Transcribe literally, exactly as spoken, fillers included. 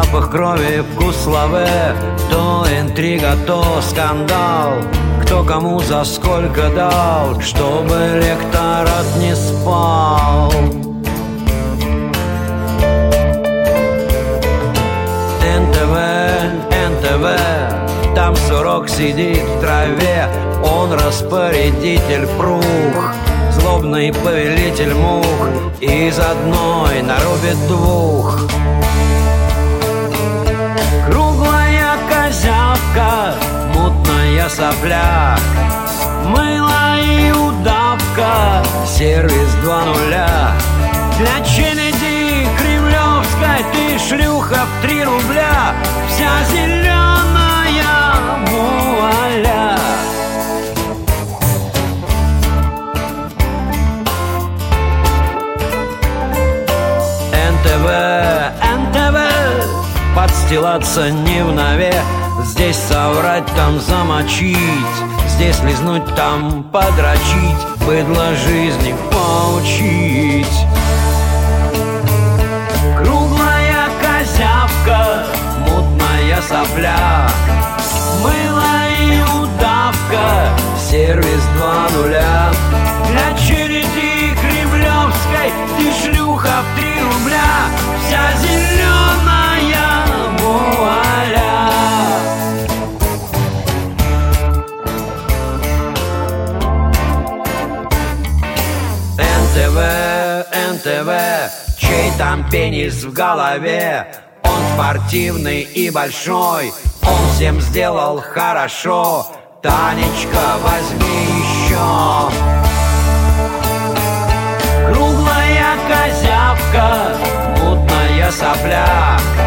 запах крови, вкус лаве, то интрига, то скандал. Кто кому за сколько дал, чтобы ректорат не спал. эн тэ вэ, эн тэ вэ, там сурок сидит в траве. Он распорядитель прух, злобный повелитель мух, из одной нарубит двух. Круглая козявка, мутная сопля, мыло и удавка, сервис два нуля. Для челяди кремлевской ты шлюха в три рубля, вся зеленая вуаля. эн тэ вэ, эн тэ вэ, подстилаться не в нове. Здесь соврать, там замочить, здесь лизнуть, там подрочить, быдло жизни поучить. Круглая козявка, мутная сопля, мыло и удавка, сервис два нуля. Для череди кремлевской ты шлюха в три рубля, вся зеленая вуаля. эн тэ вэ, эн тэ вэ, чей там пенис в голове? Он спортивный и большой, он всем сделал хорошо. Танечка, возьми еще. Круглая козявка, мутная сопля,